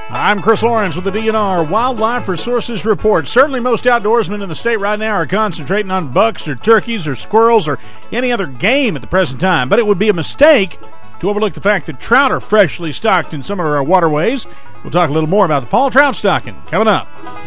I'm Chris Lawrence with the DNR Wildlife Resources Report. Certainly most outdoorsmen in the state right now are concentrating on bucks or turkeys or squirrels or any other game at the present time. But it would be a mistake to overlook the fact that trout are freshly stocked in some of our waterways. We'll talk a little more about the fall trout stocking coming up.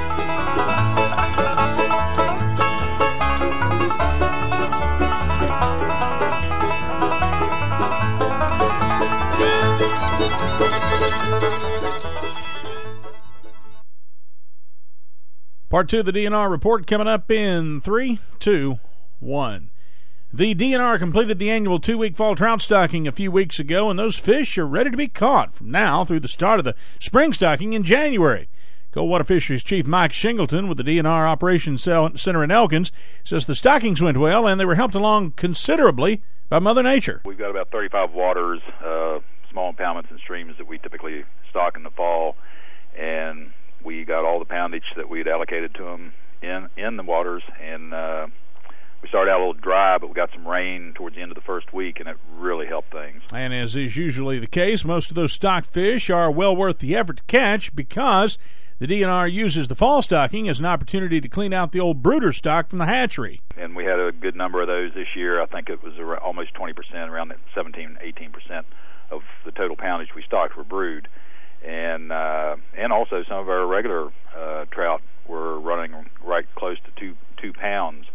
Part 2 of the DNR report coming up in 3, 2, 1. The DNR completed the annual 2-week fall trout stocking a few weeks ago, and those fish are ready to be caught from now through the start of the spring stocking in January. Coldwater Fisheries Chief Mike Shingleton with the DNR Operations Center in Elkins says the stockings went well, and they were helped along considerably by Mother Nature. We've got about 35 waters, small impoundments and streams that we typically stock in the fall, and we got all the poundage that we had allocated to them in the waters, and we started out a little dry, but we got some rain towards the end of the first week, and it really helped things. And as is usually the case, most of those stocked fish are well worth the effort to catch because the DNR uses the fall stocking as an opportunity to clean out the old brooder stock from the hatchery. And we had a good number of those this year. I think it was almost 20%, around 17, 18% of the total poundage we stocked were brood. And also some of our regular trout were running right close to two pounds.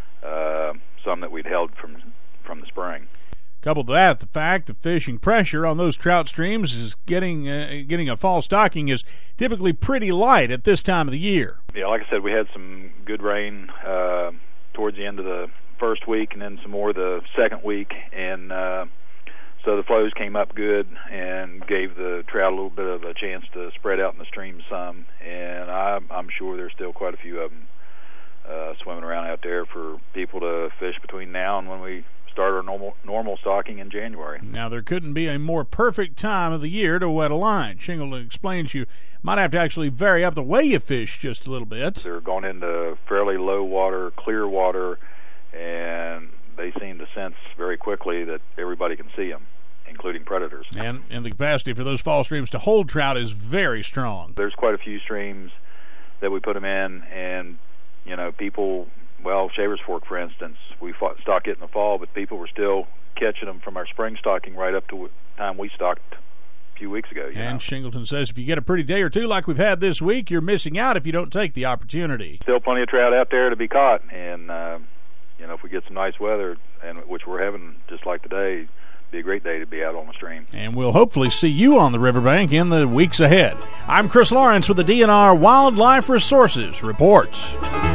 Some that we'd held from the spring. Coupled with that, the fact that fishing pressure on those trout streams is getting a fall stocking is typically pretty light at this time of the year. Yeah, like I said, we had some good rain towards the end of the first week, and then some more the second week, and so the flows came up good and gave the trout a little bit of a chance to spread out in the stream some, and I'm sure there's still quite a few of them swimming around out there for people to fish between now and when we start our normal stocking in January. Now, there couldn't be a more perfect time of the year to wet a line. Shingleton explains you might have to actually vary up the way you fish just a little bit. They're going into fairly low water, clear water, and they seem to sense very quickly that everybody can see them, including predators. And the capacity for those fall streams to hold trout is very strong. There's quite a few streams that we put them in, and people, Shavers Fork, for instance, we stock it in the fall, but people were still catching them from our spring stocking right up to the time we stocked a few weeks ago. And Shingleton says if you get a pretty day or two like we've had this week, you're missing out if you don't take the opportunity. Still plenty of trout out there to be caught, and if we get some nice weather, and which we're having just like today, it'd be a great day to be out on the stream. And we'll hopefully see you on the riverbank in the weeks ahead. I'm Chris Lawrence with the DNR Wildlife Resources Reports.